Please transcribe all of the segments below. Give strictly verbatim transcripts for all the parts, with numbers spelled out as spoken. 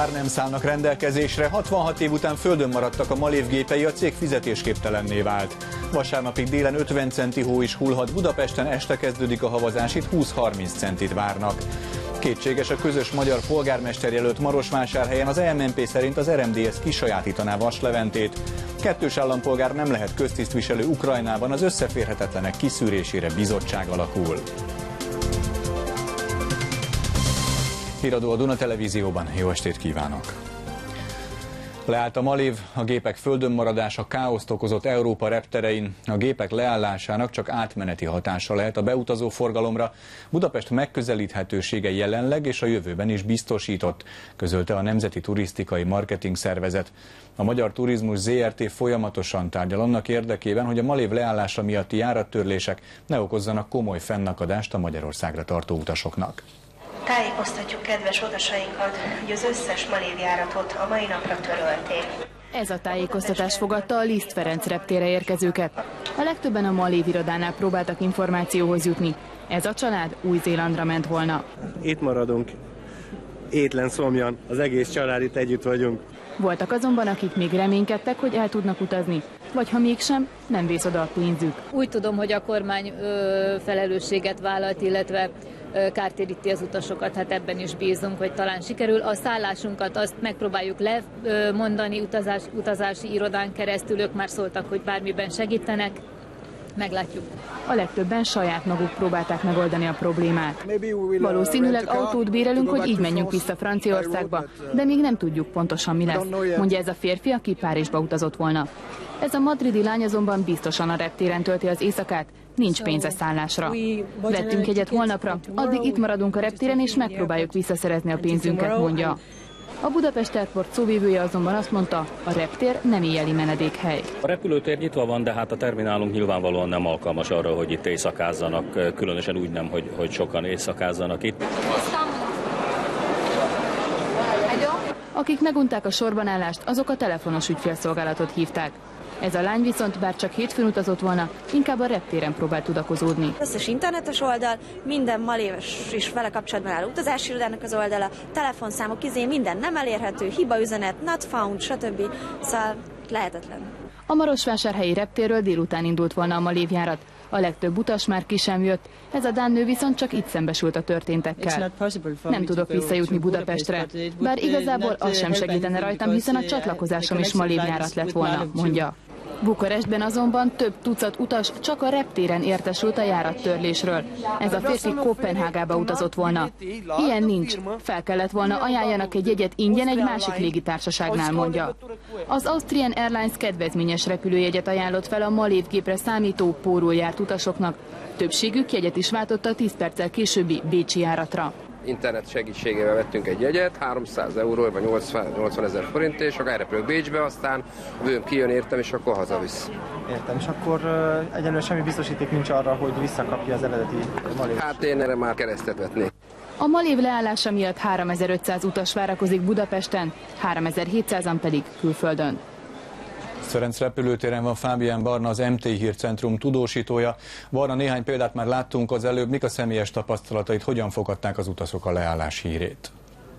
Már nem szállnak rendelkezésre, hatvanhat év után földön maradtak a Malév gépei, a cég fizetésképtelenné vált. Vasárnapig délen ötven centi hó is hullhat, Budapesten este kezdődik a havazás, itt húsz-harminc centit várnak. Kétséges a közös magyar polgármesterjelölt Marosvásárhelyen, az em en pé szerint az er em dé es kisajátítaná Vas Leventét. Kettős állampolgár nem lehet köztisztviselő Ukrajnában, az összeférhetetlenek kiszűrésére bizottság alakul. Híradó a Duna Televízióban, jó estét kívánok! Leállt a Malév, a gépek földön maradása káoszt okozott Európa repterein. A gépek leállásának csak átmeneti hatása lehet a beutazó forgalomra. Budapest megközelíthetősége jelenleg és a jövőben is biztosított, közölte a Nemzeti Turisztikai Marketing Szervezet. A Magyar Turizmus zé er té folyamatosan tárgyal annak érdekében, hogy a Malév leállása miatti járattörlések ne okozzanak komoly fennakadást a Magyarországra tartó utasoknak. Tájékoztatjuk kedves utasainkat, hogy az összes Malév járatot a mai napra törölték. Ez a tájékoztatás fogadta a Liszt Ferenc reptérre érkezőket. A legtöbben a Malév irodánál próbáltak információhoz jutni. Ez a család Új-Zélandra ment volna. Itt maradunk, étlen szomjan, az egész család itt együtt vagyunk. Voltak azonban, akik még reménykedtek, hogy el tudnak utazni, vagy ha mégsem, nem vész oda a pénzük. Úgy tudom, hogy a kormány ö, felelősséget vállalt, illetve ö, kártéríti az utasokat, hát ebben is bízunk, hogy talán sikerül. A szállásunkat azt megpróbáljuk lemondani utazás, utazási irodán keresztül, ők már szóltak, hogy bármiben segítenek. Meglátjuk. A legtöbben saját maguk próbálták megoldani a problémát. Valószínűleg autót bérelünk, hogy így menjünk vissza Franciaországba, de még nem tudjuk pontosan mi lesz, mondja ez a férfi, aki Párizsba utazott volna. Ez a madridi lány azonban biztosan a reptéren tölti az éjszakát, nincs pénze szállásra. Vettünk egyet holnapra, addig itt maradunk a reptéren és megpróbáljuk visszaszerezni a pénzünket, mondja. A Budapest Airport szóvivője azonban azt mondta, a reptér nem éjjeli menedékhely. A repülőtér nyitva van, de hát a terminálunk nyilvánvalóan nem alkalmas arra, hogy itt éjszakázzanak, különösen úgy nem, hogy, hogy sokan éjszakázzanak itt. Akik megunták a sorbanállást, azok a telefonos ügyfélszolgálatot hívták. Ez a lány viszont bár csak hétfőn utazott volna, inkább a reptéren próbált tudakozódni. Összes internetes oldal, minden maléves és vele kapcsolatban álló utazási irodának az oldala, telefonszámok, izé, minden nem elérhető, hibaüzenet, not found, stb. Szóval lehetetlen. A Marosvásárhelyi reptérről délután indult volna a Malév járat. A legtöbb utas már ki sem jött, ez a dán nő viszont csak itt szembesült a történtekkel. Nem tudok visszajutni Budapestre, bár igazából az sem segítene rajtam, hiszen a csatlakozásom is Malév járat lett volna, mondja. Bukarestben azonban több tucat utas csak a reptéren értesült a járattörlésről. Ez a férfi Koppenhágába utazott volna. Ilyen nincs. Fel kellett volna ajánljanak egy jegyet ingyen egy másik légitársaságnál, mondja. Az Austrian Airlines kedvezményes repülőjegyet ajánlott fel a Malév gépre számító pórul járt utasoknak. Többségük jegyet is váltott a tíz perccel későbbi bécsi járatra. Internet segítségével vettünk egy jegyet, háromszáz euró vagy nyolcvan ezer forint, és akkor elrepülök Bécsbe, aztán bőm kijön értem, és akkor hazavisz. Értem, és akkor uh, egyelőre semmi biztosíték nincs arra, hogy visszakapja az eredeti Malév. Hát én erre már keresztet vetnék. A Malév leállása miatt háromezer-ötszáz utas várakozik Budapesten, háromezer-hétszázan pedig külföldön. Ferenc repülőtéren van Fábián Barna, az em té Hírcentrum tudósítója. Barna, néhány példát már láttunk az előbb. Mik a személyes tapasztalatait, hogyan fogadták az utasok a leállás hírét?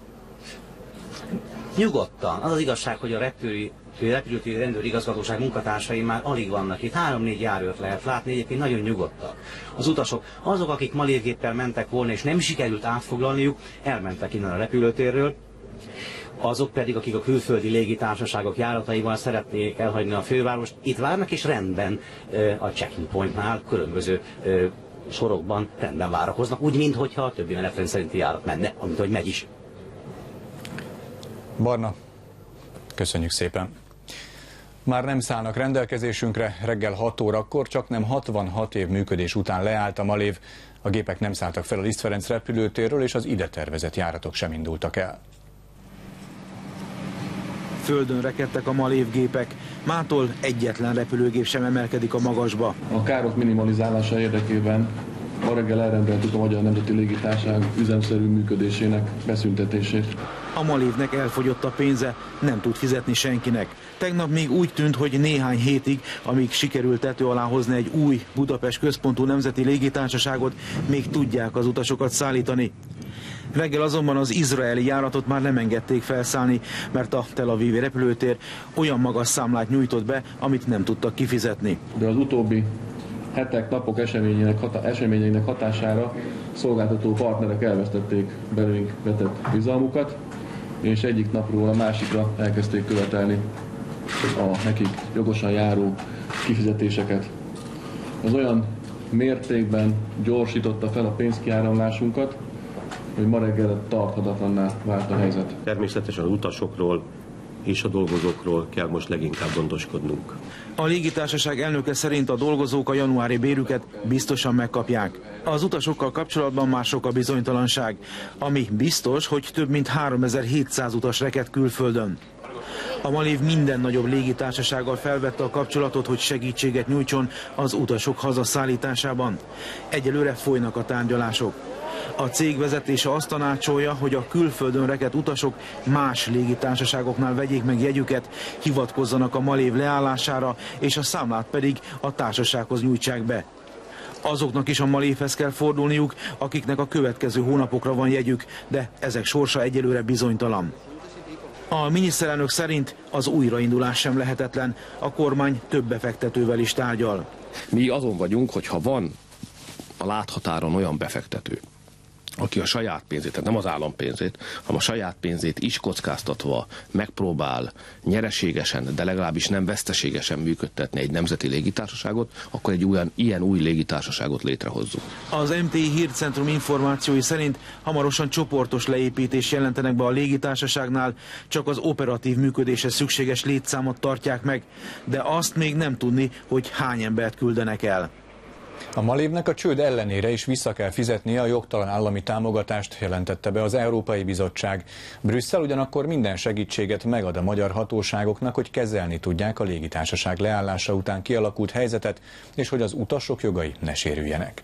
Nyugodtan. Az az igazság, hogy a repülő, repülőtéri rendőrigazgatóság munkatársai már alig vannak itt. Három-négy járőrt lehet látni, egyébként nagyon nyugodtak. Az utasok, azok, akik malévgéppel mentek volna és nem sikerült átfoglalniuk, elmentek innen a repülőtérről. Azok pedig, akik a külföldi légitársaságok járataival szeretnék elhagyni a fővárost, itt várnak és rendben a checking pointnál különböző sorokban rendben várakoznak, úgy, minthogyha a többi menetrend szerinti járat menne, amit hogy megy is. Barna, köszönjük szépen. Már nem szállnak rendelkezésünkre, reggel hat órakor, csak nem hatvanhat év működés után leállt a Malév. A gépek nem szálltak fel a Liszt Ferenc repülőtérről, és az ide tervezett járatok sem indultak el. Földön rekedtek a Malév gépek, mától egyetlen repülőgép sem emelkedik a magasba. A károk minimalizálása érdekében ma reggel elrendeltük a Magyar Nemzeti Légitársaság üzemszerű működésének beszüntetését. A Malévnek elfogyott a pénze, nem tud fizetni senkinek. Tegnap még úgy tűnt, hogy néhány hétig, amíg sikerült tető alá hozni egy új Budapest központú nemzeti légitársaságot, még tudják az utasokat szállítani. Reggel azonban az izraeli járatot már nem engedték felszállni, mert a Tel Avivi repülőtér olyan magas számlát nyújtott be, amit nem tudtak kifizetni. De az utóbbi hetek, napok eseményeinek, hatá eseményeinek hatására szolgáltató partnerek elvesztették belőlünk vetett bizalmukat, és egyik napról a másikra elkezdték követelni a nekik jogosan járó kifizetéseket. Ez olyan mértékben gyorsította fel a pénzkiáramlásunkat, hogy ma reggel tarthatatlanná vált a helyzet. Természetesen az utasokról és a dolgozókról kell most leginkább gondoskodnunk. A légitársaság elnöke szerint a dolgozók a januári bérüket biztosan megkapják. Az utasokkal kapcsolatban már sok a bizonytalanság, ami biztos, hogy több mint háromezer-hétszáz utas reked külföldön. A Malév minden nagyobb légitársasággal felvette a kapcsolatot, hogy segítséget nyújtson az utasok hazaszállításában. Egyelőre folynak a tárgyalások. A cég vezetése azt tanácsolja, hogy a külföldön rekedt utasok más légitársaságoknál vegyék meg jegyüket, hivatkozzanak a Malév leállására, és a számlát pedig a társasághoz nyújtsák be. Azoknak is a Malévhez kell fordulniuk, akiknek a következő hónapokra van jegyük, de ezek sorsa egyelőre bizonytalan. A miniszterelnök szerint az újraindulás sem lehetetlen, a kormány több befektetővel is tárgyal. Mi azon vagyunk, hogy ha van a láthatáron olyan befektető, aki a saját pénzét, tehát nem az állam pénzét, hanem a saját pénzét is kockáztatva megpróbál nyereségesen, de legalábbis nem veszteségesen működtetni egy nemzeti légitársaságot, akkor egy olyan, ilyen új légitársaságot létrehozzuk. Az em té i Hírcentrum információi szerint hamarosan csoportos leépítést jelentenek be a légitársaságnál, csak az operatív működéshez szükséges létszámot tartják meg, de azt még nem tudni, hogy hány embert küldenek el. A Malévnek a csőd ellenére is vissza kell fizetnie a jogtalan állami támogatást, jelentette be az Európai Bizottság. Brüsszel ugyanakkor minden segítséget megad a magyar hatóságoknak, hogy kezelni tudják a légitársaság leállása után kialakult helyzetet, és hogy az utasok jogai ne sérüljenek.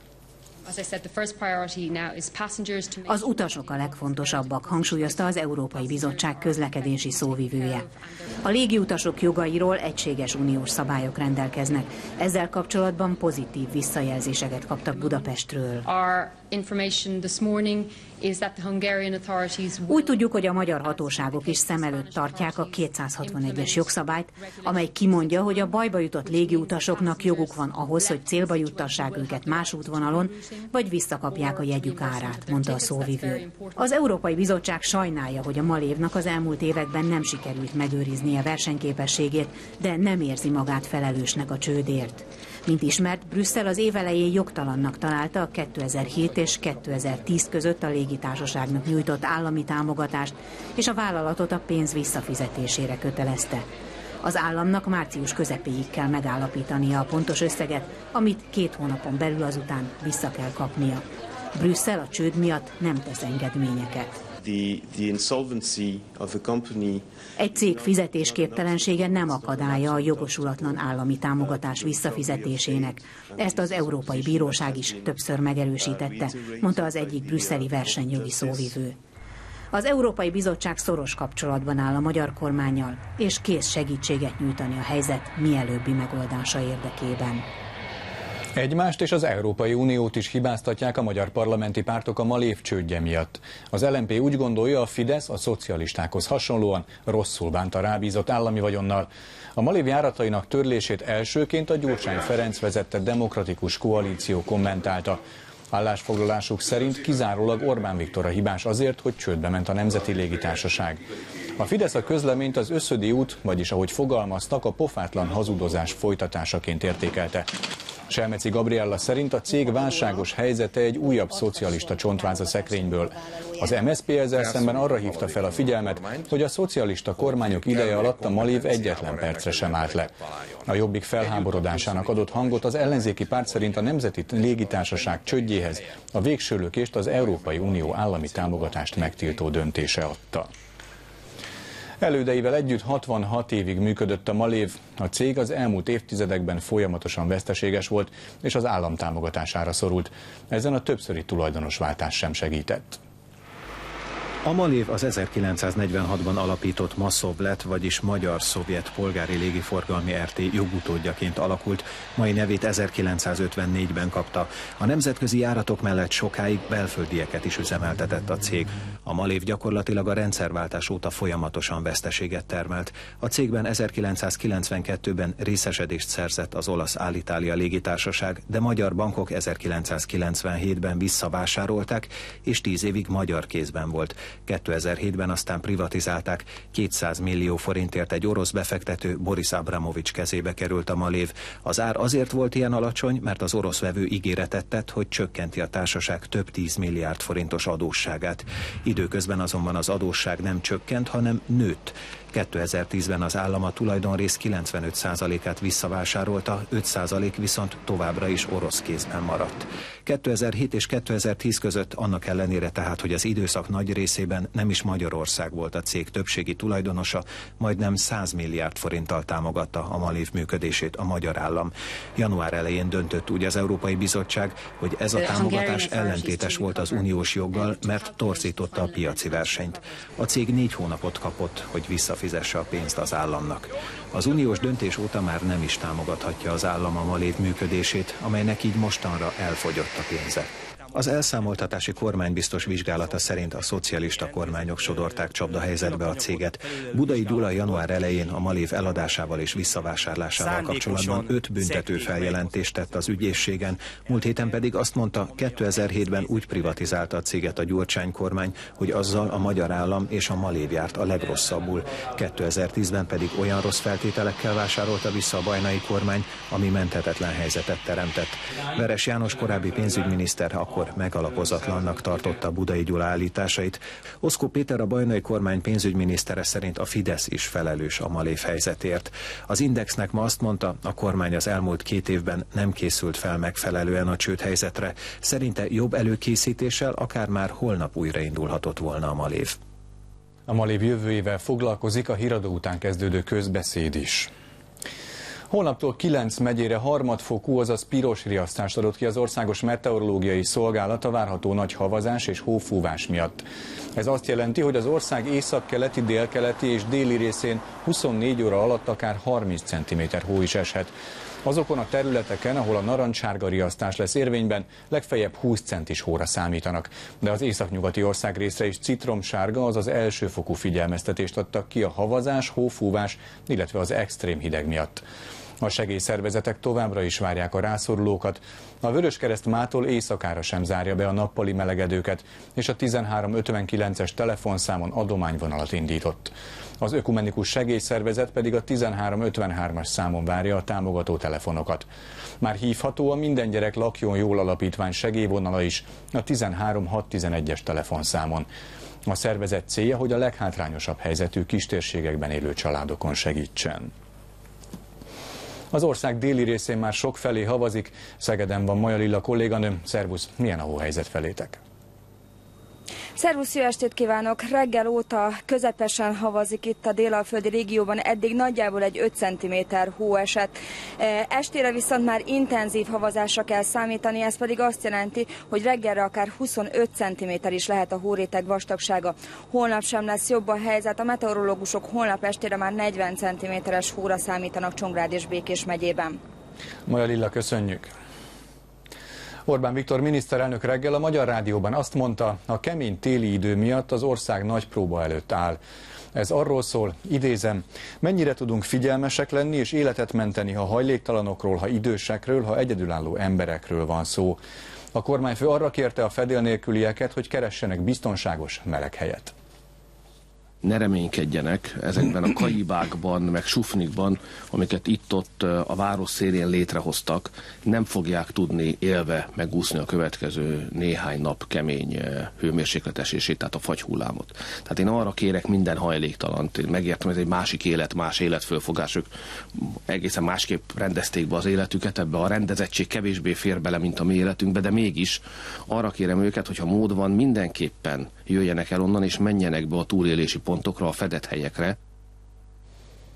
Az utasok a legfontosabbak, hangsúlyozta az Európai Bizottság közlekedési szóvivője. A légiutasok jogairól egységes uniós szabályok rendelkeznek. Ezzel kapcsolatban pozitív visszajelzéseket kaptak Budapestről. Úgy tudjuk, hogy a magyar hatóságok is szem előtt tartják a kétszázhatvanegyes jogszabályt, amely kimondja, hogy a bajba jutott légiutasoknak joguk van ahhoz, hogy célba juttassák őket más útvonalon, vagy visszakapják a jegyük árát, mondta a szóvivő. Az Európai Bizottság sajnálja, hogy a Malévnak az elmúlt években nem sikerült megőriznie versenyképességét, de nem érzi magát felelősnek a csődért. Mint ismert, Brüsszel az év elején jogtalannak találta a kétezer-hét és kétezer-tíz között a légitársaságnak nyújtott állami támogatást, és a vállalatot a pénz visszafizetésére kötelezte. Az államnak március közepéig kell megállapítania a pontos összeget, amit két hónapon belül azután vissza kell kapnia. Brüsszel a csőd miatt nem tesz engedményeket. The, the insolvency of a company... Egy cég fizetésképtelensége nem akadálya a jogosulatlan állami támogatás visszafizetésének. Ezt az Európai Bíróság is többször megerősítette, mondta az egyik brüsszeli versenyjogi szóvivő. Az Európai Bizottság szoros kapcsolatban áll a magyar kormánnyal, és kész segítséget nyújtani a helyzet mielőbbi megoldása érdekében. Egymást és az Európai Uniót is hibáztatják a magyar parlamenti pártok a Malév csődje miatt. Az el em pé úgy gondolja, a Fidesz a szocialistákhoz hasonlóan rosszul bánta rábízott állami vagyonnal. A Malév járatainak törlését elsőként a Gyurcsány Ferenc vezette demokratikus koalíció kommentálta. Állásfoglalásuk szerint kizárólag Orbán Viktor a hibás azért, hogy csődbe ment a Nemzeti Légitársaság. A Fidesz a közleményt az Öszödi út, vagyis ahogy fogalmaztak, a pofátlan hazudozás folytatásaként értékelte. Selmeci Gabriella szerint a cég válságos helyzete egy újabb szocialista csontváz a szekrényből. Az em es zé pé ezzel szemben arra hívta fel a figyelmet, hogy a szocialista kormányok ideje alatt a Malév egyetlen percre sem állt le. A Jobbik felháborodásának adott hangot az ellenzéki párt szerint a Nemzeti Légitársaság csődjéhez a végső lökést az Európai Unió állami támogatást megtiltó döntése adta. Elődeivel együtt hatvanhat évig működött a Malév. A cég az elmúlt évtizedekben folyamatosan veszteséges volt, és az állam támogatására szorult. Ezen a többszöri tulajdonosváltás sem segített. A Malév az ezerkilencszáznegyvenhatban alapított Maszovlet, vagyis Magyar-Szovjet Polgári Légiforgalmi er té jogutódjaként alakult, mai nevét ezerkilencszázötvennégyben kapta. A nemzetközi járatok mellett sokáig belföldieket is üzemeltetett a cég. A Malév gyakorlatilag a rendszerváltás óta folyamatosan veszteséget termelt. A cégben ezerkilencszázkilencvenkettőben részesedést szerzett az olasz Alitalia légitársaság, de magyar bankok ezerkilencszázkilencvenhétben visszavásárolták, és tíz évig magyar kézben volt. kétezer-hétben aztán privatizálták, kétszáz millió forintért egy orosz befektető, Boris Abramovics kezébe került a Malév. Az ár azért volt ilyen alacsony, mert az orosz vevő ígéretet tett, hogy csökkenti a társaság több tíz milliárd forintos adósságát. Időközben azonban az adósság nem csökkent, hanem nőtt. kétezer-tízben az állam a tulajdonrész kilencvenöt százalékát visszavásárolta, öt százalék viszont továbbra is orosz kézben maradt. kétezer-hét és kétezer-tíz között annak ellenére tehát, hogy az időszak nagy részében nem is Magyarország volt a cég többségi tulajdonosa, majdnem száz milliárd forinttal támogatta a Malév működését a magyar állam. Január elején döntött úgy az Európai Bizottság, hogy ez a támogatás ellentétes volt az uniós joggal, mert torzította a piaci versenyt. A cég négy hónapot kapott, hogy visszafizesse a pénzt az államnak. Az uniós döntés óta már nem is támogathatja az állam a Malév működését, amelynek így mostanra elfogyott a pénze. Az elszámoltatási kormánybiztos vizsgálata szerint a szocialista kormányok sodorták csapdahelyzetbe a céget. Budai Gyula január elején a Malév eladásával és visszavásárlásával kapcsolatban öt büntető feljelentést tett az ügyészségen, múlt héten pedig azt mondta, kétezer-hétben úgy privatizálta a céget a Gyurcsány kormány, hogy azzal a magyar állam és a Malév járt a legrosszabbul. kétezer-tízben pedig olyan rossz feltételekkel vásárolta vissza a bajnai kormány, ami menthetetlen helyzetet teremtett. Veres János korábbi pénzügyminiszter akkor megalapozatlannak tartotta Budai Gyula állításait. Oszkó Péter, a bajnai kormány pénzügyminisztere szerint a Fidesz is felelős a Malév helyzetért. Az Indexnek ma azt mondta, a kormány az elmúlt két évben nem készült fel megfelelően a csődhelyzetre. Szerinte jobb előkészítéssel akár már holnap újraindulhatott volna a Malév. A Malév jövőjével foglalkozik a híradó után kezdődő közbeszéd is. Holnaptól kilenc megyére harmadfokú, azaz piros riasztást adott ki az Országos Meteorológiai Szolgálat a várható nagy havazás és hófúvás miatt. Ez azt jelenti, hogy az ország északkeleti, délkeleti és déli részén huszonnégy óra alatt akár harminc centiméter hó is eshet. Azokon a területeken, ahol a narancssárga riasztás lesz érvényben, legfeljebb húsz centis hóra számítanak. De az északnyugati országrészre is citromsárga, azaz elsőfokú figyelmeztetést adtak ki a havazás, hófúvás, illetve az extrém hideg miatt. A segélyszervezetek továbbra is várják a rászorulókat. A Vöröskereszt mától éjszakára sem zárja be a nappali melegedőket, és a tizenhárom ötvenkilences telefonszámon adományvonalat indított. Az ökumenikus segélyszervezet pedig a tizenhárom ötvenhármas számon várja a támogató telefonokat. Már hívható a Minden gyerek lakjon jól alapítvány segélyvonala is a tizenhárom hatszáztizenegyes telefonszámon. A szervezet célja, hogy a leghátrányosabb helyzetű kistérségekben élő családokon segítsen. Az ország déli részén már sok felé havazik. Szegeden van Maja Lilla kolléganőm. Szervusz, milyen a hóhelyzet felétek? Szervusz, jó estét kívánok! Reggel óta közepesen havazik itt a délalföldi régióban, eddig nagyjából egy öt centiméter hó esett. Estére viszont már intenzív havazásra kell számítani, ez pedig azt jelenti, hogy reggelre akár huszonöt centiméter is lehet a hóréteg vastagsága. Holnap sem lesz jobb a helyzet, a meteorológusok holnap estére már negyven centiméteres hóra számítanak Csongrád és Békés megyében. Maja Lilla, köszönjük! Orbán Viktor miniszterelnök reggel a Magyar Rádióban azt mondta, a kemény téli idő miatt az ország nagy próba előtt áll. Ez arról szól, idézem, mennyire tudunk figyelmesek lenni és életet menteni, ha hajléktalanokról, ha idősekről, ha egyedülálló emberekről van szó. A kormányfő arra kérte a fedél nélkülieket, hogy keressenek biztonságos, meleg helyet. Ne reménykedjenek ezekben a kaibákban, meg sufnikban, amiket itt-ott a város szélén létrehoztak, nem fogják tudni élve megúszni a következő néhány nap kemény hőmérsékletesését, tehát a fagyhullámot. Tehát én arra kérek minden hajléktalant, én megértem, ez egy másik élet, más életfölfogás, ők egészen másképp rendezték be az életüket, ebbe a rendezettség kevésbé fér bele, mint a mi életünkbe, de mégis arra kérem őket, hogyha mód van, mindenképpen jöjjenek el onnan, és menjenek be a túlélési pontokra, a fedett helyekre.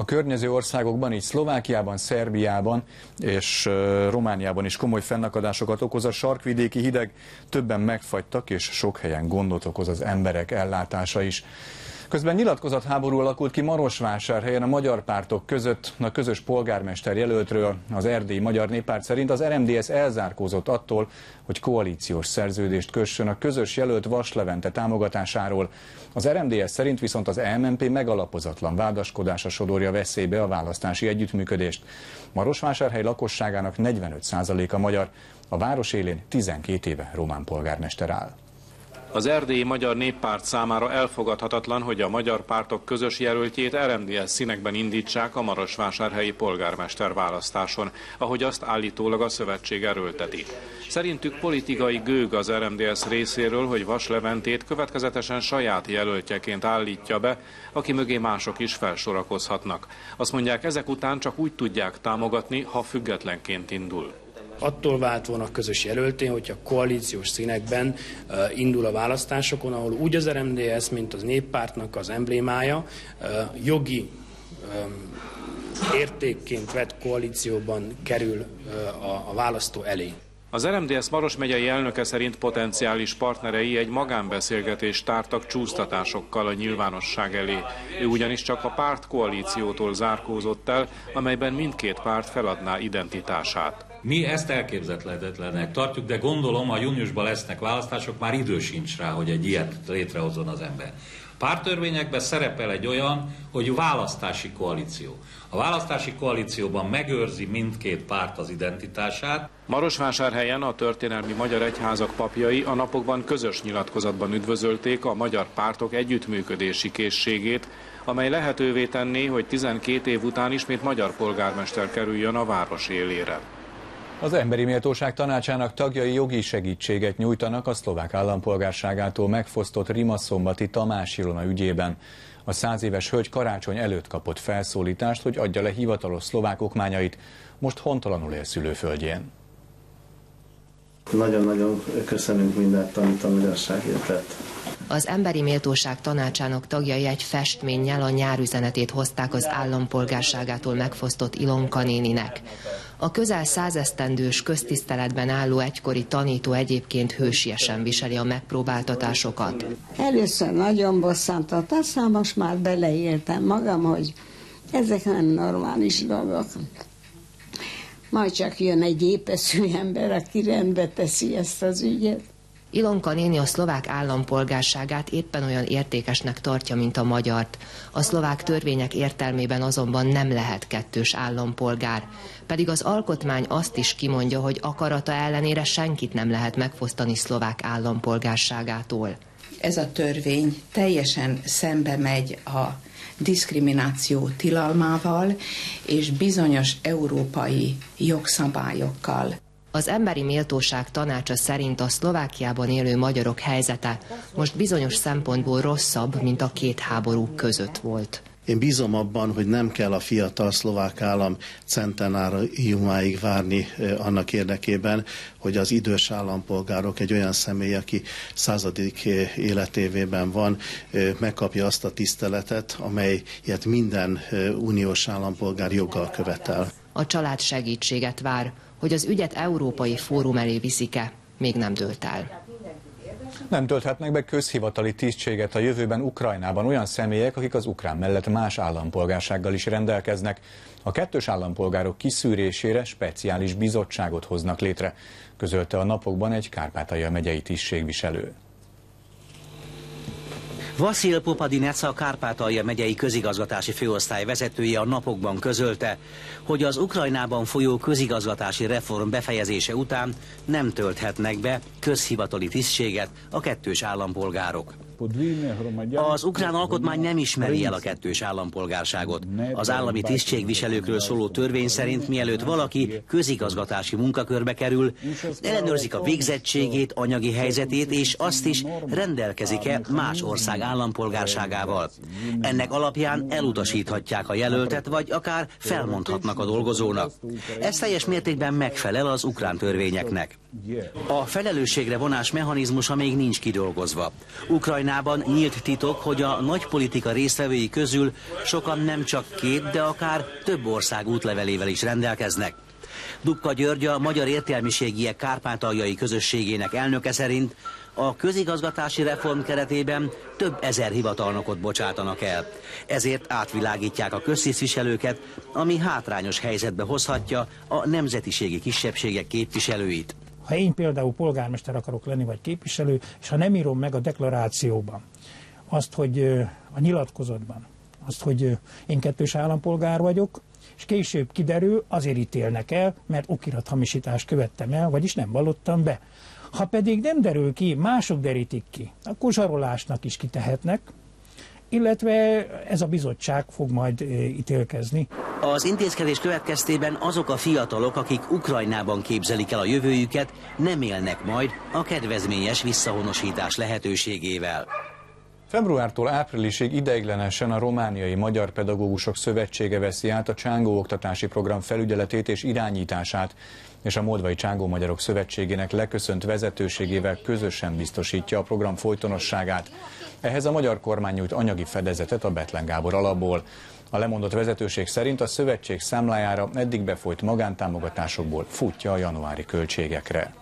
A környező országokban, így Szlovákiában, Szerbiában és Romániában is komoly fennakadásokat okoz a sarkvidéki hideg, többen megfagytak, és sok helyen gondot okoz az emberek ellátása is. Közben nyilatkozatháború alakult ki Marosvásárhelyen a magyar pártok között. A közös polgármester jelöltről az Erdélyi Magyar Néppárt szerint az er em dé es elzárkózott attól, hogy koalíciós szerződést kössön a közös jelölt Vas Levente támogatásáról. Az er em dé es szerint viszont az em en pé megalapozatlan vádaskodása sodorja veszélybe a választási együttműködést. Marosvásárhely lakosságának negyvenöt százaléka magyar, a város élén tizenkét éve román polgármester áll. Az Erdélyi Magyar Néppárt számára elfogadhatatlan, hogy a magyar pártok közös jelöltjét er em dé es színekben indítsák a marosvásárhelyi polgármester választáson, ahogy azt állítólag a szövetség erőlteti. Szerintük politikai gőg az er em dé es részéről, hogy Vas Leventét következetesen saját jelöltjeként állítja be, aki mögé mások is felsorakozhatnak. Azt mondják, ezek után csak úgy tudják támogatni, ha függetlenként indul. Attól vált volna közös jelölté, hogyha koalíciós színekben uh, indul a választásokon, ahol úgy az er em dé es, mint az néppártnak az emblémája uh, jogi um, értékként vett koalícióban kerül uh, a, a választó elé. Az er em dé es Maros megyei elnöke szerint potenciális partnerei egy magánbeszélgetést tártak csúsztatásokkal a nyilvánosság elé. Ő ugyanis csak a pártkoalíciótól zárkózott el, amelyben mindkét párt feladná identitását. Mi ezt elképzelhetetlennek tartjuk, de gondolom, ha júniusban lesznek választások, már idő sincs rá, hogy egy ilyet létrehozzon az ember. Párttörvényekben szerepel egy olyan, hogy választási koalíció. A választási koalícióban megőrzi mindkét párt az identitását. Marosvásárhelyen a történelmi magyar egyházak papjai a napokban közös nyilatkozatban üdvözölték a magyar pártok együttműködési készségét, amely lehetővé tenné, hogy tizenkét év után ismét magyar polgármester kerüljön a város élére. Az Emberi Méltóság Tanácsának tagjai jogi segítséget nyújtanak a szlovák állampolgárságától megfosztott Rimaszombati Tamás Ilona ügyében. A száz éves hölgy karácsony előtt kapott felszólítást, hogy adja le hivatalos szlovák okmányait, most hontalanul él szülőföldjén. Nagyon-nagyon köszönünk mindent, amit a magyarságért tett. Az Emberi Méltóság Tanácsának tagjai egy festménnyel a nyárüzenetét hozták az állampolgárságától megfosztott Ilonka néninek. A közel százesztendős köztiszteletben álló egykori tanító egyébként hősiesen viseli a megpróbáltatásokat. Először nagyon bosszantott, aztán most már beleértem magam, hogy ezek nem normális dolgok. Majd csak jön egy épeszű ember, aki rendbe teszi ezt az ügyet. Ilonka néni a szlovák állampolgárságát éppen olyan értékesnek tartja, mint a magyart. A szlovák törvények értelmében azonban nem lehet kettős állampolgár. Pedig az alkotmány azt is kimondja, hogy akarata ellenére senkit nem lehet megfosztani szlovák állampolgárságától. Ez a törvény teljesen szembe megy a diszkrimináció tilalmával és bizonyos európai jogszabályokkal. Az Emberi Méltóság Tanácsa szerint a Szlovákiában élő magyarok helyzete most bizonyos szempontból rosszabb, mint a két háború között volt. Én bízom abban, hogy nem kell a fiatal szlovák állam centenáriumáig várni annak érdekében, hogy az idős állampolgárok, egy olyan személy, aki századik életévében van, megkapja azt a tiszteletet, amelyet minden uniós állampolgár joggal követel. A család segítséget vár, hogy az ügyet európai fórum elé viszik-e, még nem dőlt el. Nem tölthetnek be közhivatali tisztséget a jövőben Ukrajnában olyan személyek, akik az ukrán mellett más állampolgársággal is rendelkeznek. A kettős állampolgárok kiszűrésére speciális bizottságot hoznak létre, közölte a napokban egy Kárpátalja megyei tisztségviselő. Vasil Popadinec, a Kárpátalja megyei közigazgatási főosztály vezetője a napokban közölte, hogy az Ukrajnában folyó közigazgatási reform befejezése után nem tölthetnek be közhivatali tisztséget a kettős állampolgárok. Az ukrán alkotmány nem ismeri el a kettős állampolgárságot. Az állami tisztségviselőkről szóló törvény szerint mielőtt valaki közigazgatási munkakörbe kerül, ellenőrzik a végzettségét, anyagi helyzetét, és azt is, rendelkezik-e más ország állampolgárságával. Ennek alapján elutasíthatják a jelöltet, vagy akár felmondhatnak a dolgozónak. Ez teljes mértékben megfelel az ukrán törvényeknek. A felelősségre vonás mechanizmusa még nincs kidolgozva. Ukrajnában nyílt titok, hogy a nagy politika résztvevői közül sokan nem csak két, de akár több ország útlevelével is rendelkeznek. Dubka György, a Magyar Értelmiségiek Kárpátaljai Közösségének elnöke szerint a közigazgatási reform keretében több ezer hivatalnokot bocsátanak el. Ezért átvilágítják a köztisztviselőket, ami hátrányos helyzetbe hozhatja a nemzetiségi kisebbségek képviselőit. Ha én például polgármester akarok lenni, vagy képviselő, és ha nem írom meg a deklarációban azt, hogy a nyilatkozatban, azt, hogy én kettős állampolgár vagyok, és később kiderül, azért ítélnek el, mert okirathamisítást követtem el, vagyis nem vallottam be. Ha pedig nem derül ki, mások derítik ki, akkor zsarolásnak is kitehetnek, illetve ez a bizottság fog majd ítélkezni. Az intézkedés következtében azok a fiatalok, akik Ukrajnában képzelik el a jövőjüket, nem élnek majd a kedvezményes visszahonosítás lehetőségével. Februártól áprilisig ideiglenesen a Romániai Magyar Pedagógusok Szövetsége veszi át a Csángó oktatási program felügyeletét és irányítását, és a Moldvai Csángó Magyarok Szövetségének leköszönt vezetőségével közösen biztosítja a program folytonosságát. Ehhez a magyar kormány nyújt anyagi fedezetet a Bethlen Gábor alapból. A lemondott vezetőség szerint a szövetség számlájára eddig befolyt magántámogatásokból futja a januári költségekre.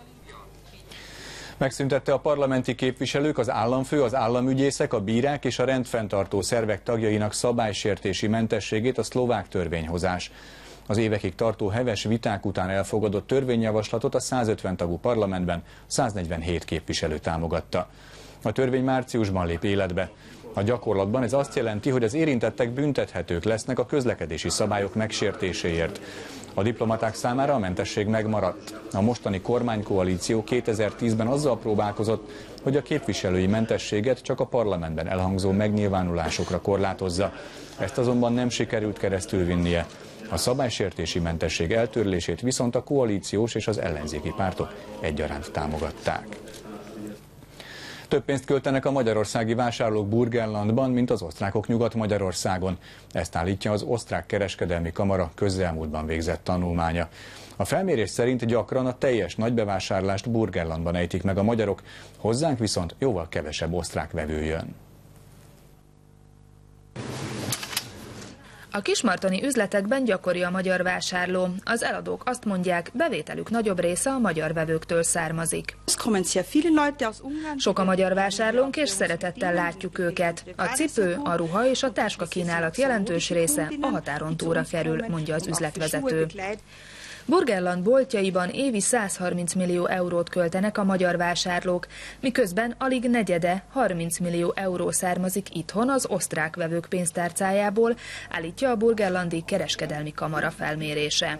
Megszüntette a parlamenti képviselők, az államfő, az államügyészek, a bírák és a rendfenntartó szervek tagjainak szabálysértési mentességét a szlovák törvényhozás. Az évekig tartó heves viták után elfogadott törvényjavaslatot a százötven tagú parlamentben száznegyvenhét képviselő támogatta. A törvény márciusban lép életbe. A gyakorlatban ez azt jelenti, hogy az érintettek büntethetők lesznek a közlekedési szabályok megsértéséért. A diplomaták számára a mentesség megmaradt. A mostani kormánykoalíció kétezer-tízben azzal próbálkozott, hogy a képviselői mentességet csak a parlamentben elhangzó megnyilvánulásokra korlátozza. Ezt azonban nem sikerült keresztülvinnie. A szabálysértési mentesség eltörlését viszont a koalíciós és az ellenzéki pártok egyaránt támogatták. Több pénzt költenek a magyarországi vásárlók Burgenlandban, mint az osztrákok Nyugat-Magyarországon. Ezt állítja az Osztrák Kereskedelmi Kamara közelmúltban végzett tanulmánya. A felmérés szerint gyakran a teljes nagybevásárlást Burgenlandban ejtik meg a magyarok, hozzánk viszont jóval kevesebb osztrák vevő jön. A kismartoni üzletekben gyakori a magyar vásárló. Az eladók azt mondják, bevételük nagyobb része a magyar vevőktől származik. Sok a magyar vásárlónk, és szeretettel látjuk őket. A cipő, a ruha és a táska kínálat jelentős része a határon túlra kerül, mondja az üzletvezető. Burgenland boltjaiban évi százharminc millió eurót költenek a magyar vásárlók, miközben alig negyede, harminc millió euró származik itthon az osztrák vevők pénztárcájából, állítja a Burgenlandi Kereskedelmi Kamara felmérése.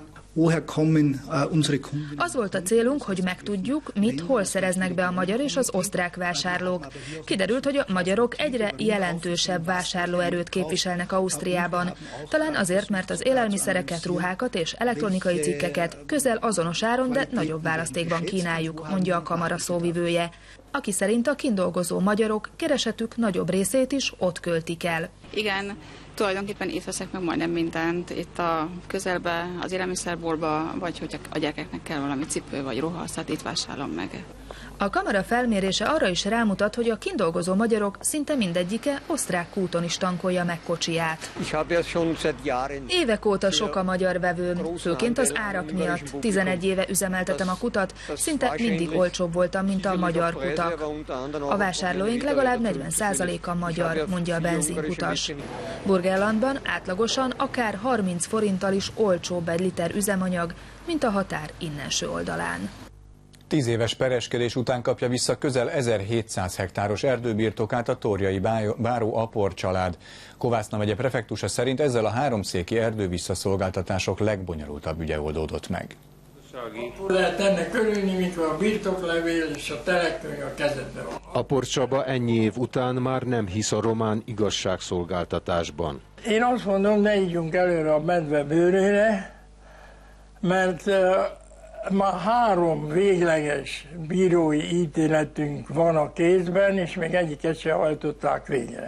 Az volt a célunk, hogy megtudjuk, mit, hol szereznek be a magyar és az osztrák vásárlók. Kiderült, hogy a magyarok egyre jelentősebb vásárlóerőt képviselnek Ausztriában. Talán azért, mert az élelmiszereket, ruhákat és elektronikai cikkeket közel azonos áron, de nagyobb választékban kínáljuk, mondja a kamara szóvivője, aki szerint a kint dolgozó magyarok keresetük nagyobb részét is ott költik el. Igen, tulajdonképpen itt veszek meg majdnem mindent, itt a közelbe, az élelmiszerboltba, vagy hogy a gyerekeknek kell valami cipő vagy ruha, azt itt vásárolom meg. A kamara felmérése arra is rámutat, hogy a kint dolgozó magyarok szinte mindegyike osztrák kúton is tankolja meg kocsiját. Évek óta sok a magyar vevő, főként az árak miatt. tizenegy éve üzemeltetem a kutat, szinte mindig olcsóbb voltam, mint a magyar kutak. A vásárlóink legalább negyven százaléka magyar, mondja a benzinkutas. Burgenlandban átlagosan akár harminc forinttal is olcsóbb egy liter üzemanyag, mint a határ innenső oldalán. Tíz éves pereskedés után kapja vissza közel ezerhétszáz hektáros erdőbirtokát a torjai Báró Apor család. Kovászna megye prefektusa szerint ezzel a háromszéki erdővisszaszolgáltatások legbonyolultabb ügye oldódott meg. Lehet ennek örülni, mikor a birtoklevél és a telekönyv a kezedben van. Apor Csaba ennyi év után már nem hisz a román igazságszolgáltatásban. Én azt mondom, ne ígyunk előre a medve bőrére, mert uh, ma három végleges bírói ítéletünk van a kézben, és még egyiket se hajtották végre.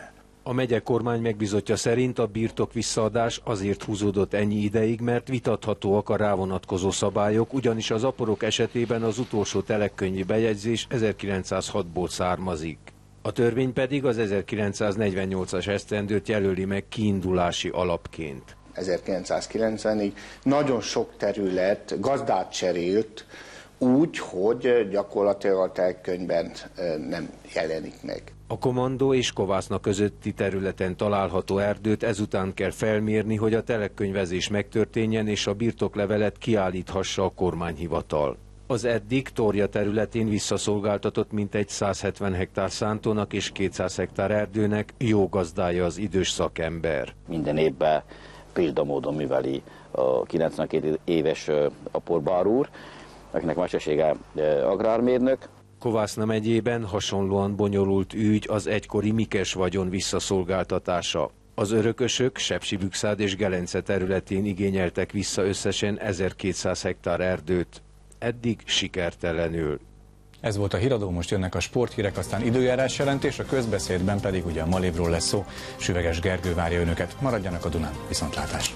A megye kormány megbízottja szerint a birtok visszaadás azért húzódott ennyi ideig, mert vitathatóak a rávonatkozó szabályok, ugyanis az aporok esetében az utolsó telekkönyvi bejegyzés ezerkilencszázhatból származik. A törvény pedig az ezerkilencszáznegyvennyolcas esztendőt jelöli meg kiindulási alapként. ezerkilencszázkilencvenig nagyon sok terület gazdát cserélt úgy, hogy gyakorlatilag a telekkönyvben nem jelenik meg. A Komandó és Kovászna közötti területen található erdőt ezután kell felmérni, hogy a telekkönyvezés megtörténjen és a birtoklevelet kiállíthassa a kormányhivatal. Az eddig Torja területén visszaszolgáltatott mintegy száz hetven hektár szántónak és kétszáz hektár erdőnek jó gazdája az idős szakember. Minden évben példamódon műveli a kilencvenkét éves Apor úr, akinek mestersége agrármérnök. Kovászna megyében hasonlóan bonyolult ügy az egykori Mikes vagyon visszaszolgáltatása. Az örökösök Sepsibuxád és Gelence területén igényeltek vissza összesen ezerkétszáz hektár erdőt. Eddig sikertelenül. Ez volt a híradó, most jönnek a sporthírek, aztán időjárás jelentés, a közbeszédben pedig ugye a Malévról lesz szó. Süveges Gergő várja önöket. Maradjanak a Dunán, viszontlátásra!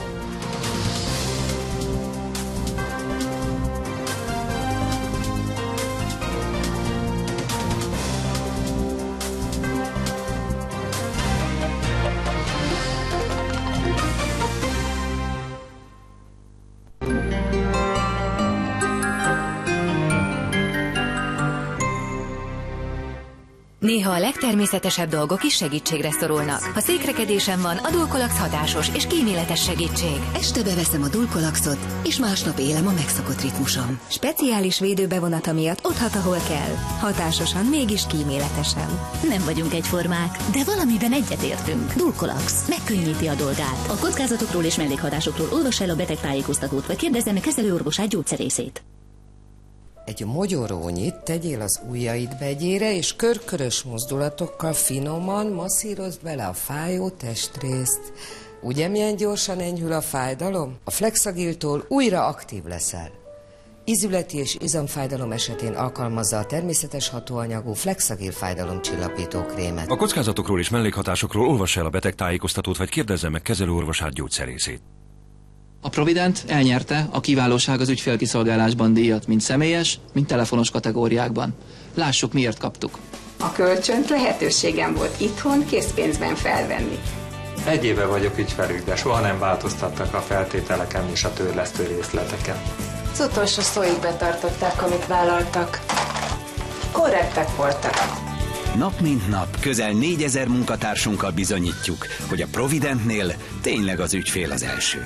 Néha a legtermészetesebb dolgok is segítségre szorulnak. Ha székrekedésem van, a Dulcolax hatásos és kíméletes segítség. Este beveszem a Dulcolaxot, és másnap élem a megszokott ritmusom. Speciális védőbevonata miatt otthat, ahol kell. Hatásosan, mégis kíméletesen. Nem vagyunk egyformák, de valamiben egyetértünk. Dulcolax megkönnyíti a dolgát. A kockázatokról és mellékhatásokról olvass el a betegtájékoztatót, vagy kérdezzen a kezelőorvosát, gyógyszerészét. Egy mogyorónyit tegyél az ujjaid begyére, és körkörös mozdulatokkal finoman masszírozd bele a fájó testrészt. Ugye milyen gyorsan enyhül a fájdalom? A Flexagiltól újra aktív leszel. Ízületi és izomfájdalom esetén alkalmazza a természetes hatóanyagú Flexagil fájdalomcsillapító krémet. A kockázatokról és mellékhatásokról olvass el a betegtájékoztatót, vagy kérdezze meg kezelőorvosát, gyógyszerészét. A Provident elnyerte a kiválóság az ügyfélkiszolgálásban díjat, mind személyes, mind telefonos kategóriákban. Lássuk, miért kaptuk. A kölcsönt lehetőségem volt itthon készpénzben felvenni. Egy éve vagyok ügyfelük, de soha nem változtattak a feltételeken és a törlesztő részleteken. Az utolsó szóig betartották, amit vállaltak. Korrektek voltak. Nap mint nap közel négyezer munkatársunkkal bizonyítjuk, hogy a Providentnél tényleg az ügyfél az első.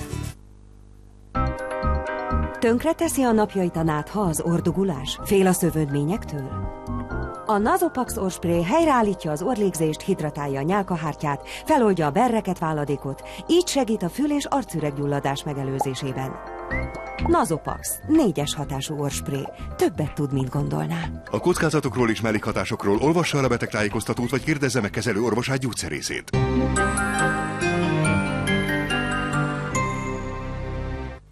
Tönkreteszi a napjait a nátha az ordugulás? Fél a szövődményektől? A Nasopax orrspray helyreállítja az orrlégzést, hidratálja a nyálkahártyát, feloldja a berreket, váladékot, így segít a fül- és arcüreggyulladás megelőzésében. Nasopax, négyes hatású orrspray. Többet tud, mint gondolná. A kockázatokról és mellékhatásokról olvassa el a betegtájékoztatót, vagy kérdezze meg kezelő orvosát, gyógyszerészét.